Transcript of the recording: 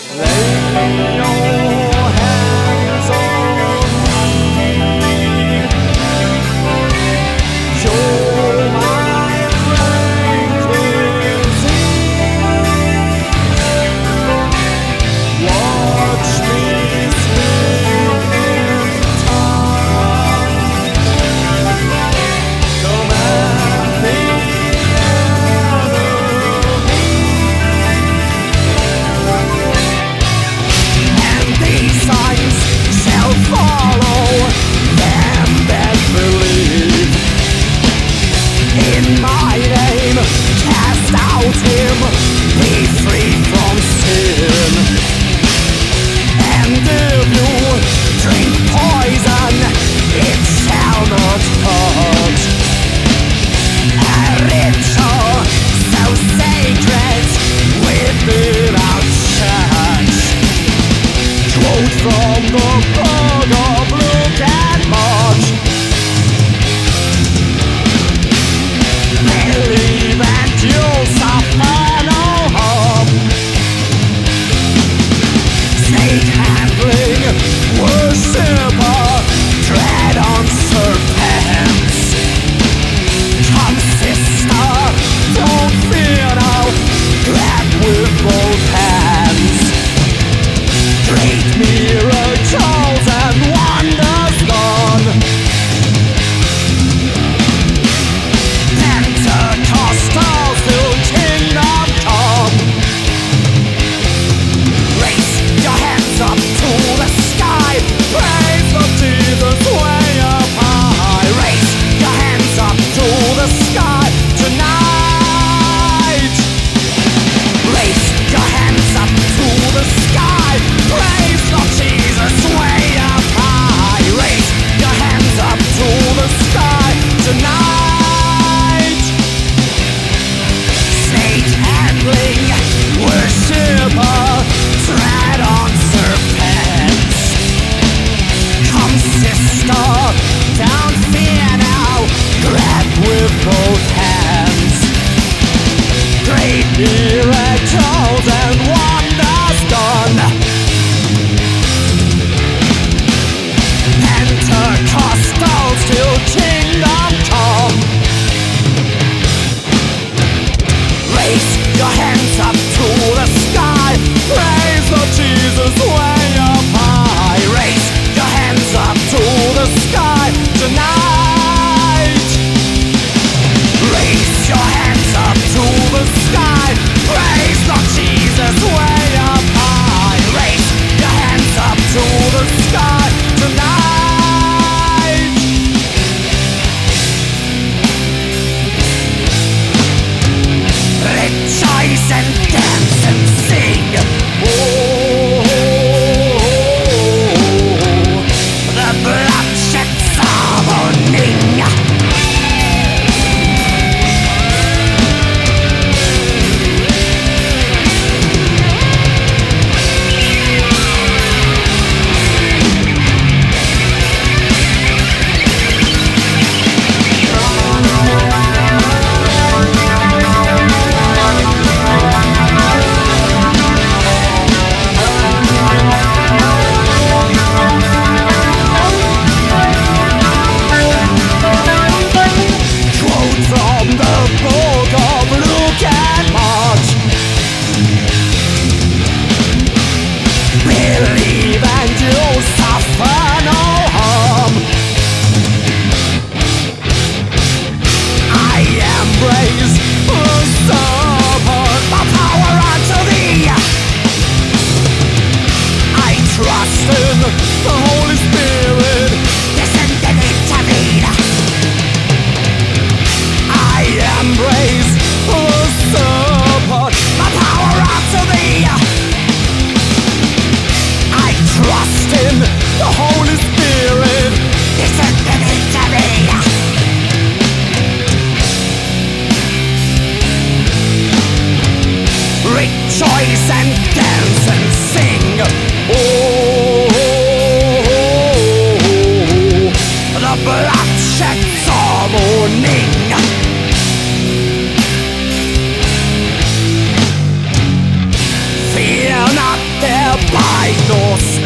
Lay your hands on me. Show my great disease. Watch me sleep in time. Command the enemy. And these signs shall follow them that believe. In my name, cast out him, be free from sin. And if you drink poison, it shall not hurt. A ritual so sacred within our church. Quote from the book of Luke and Mark. Believe and you'll suffer no harm. Snake handling, worshipper, tread on serpents. Come sister, don't fear now, grab with both hands. Great miracles and wonders done. Pentecostals till kingdom come. Raise your hands up to the sky. Praise the Jesus way up high. Raise your hands up to the sky tonight. Raise your hands up to the sky. Praise the Jesus way up high. Raise your hands up to the sky tonight. Snake handling, worshipper, tread on serpents. Come sister, don't fear now, grab with both hands. Great miracles and wonders done. Pentecostals till kingdom come. Raise your hands up to the sky. Praise the Jesus way up high. Raise your hands up to the sky tonight. Raise your hands up to the sky. Praise the Jesus way up high. Raise your hands up to the sky tonight. Rejoice and dance and sing. Oh, the bloodshed summoning. Quote from the book of Luke and Mark. Believe and you'll suffer no harm. I embrace the serpent, the power unto thee. I trust in the Holy Spirit, descended into thee. I embrace the serpent, the power unto thee. I trust in the Holy Spirit, descended into thee. Rejoice and dance and sing. Oh, の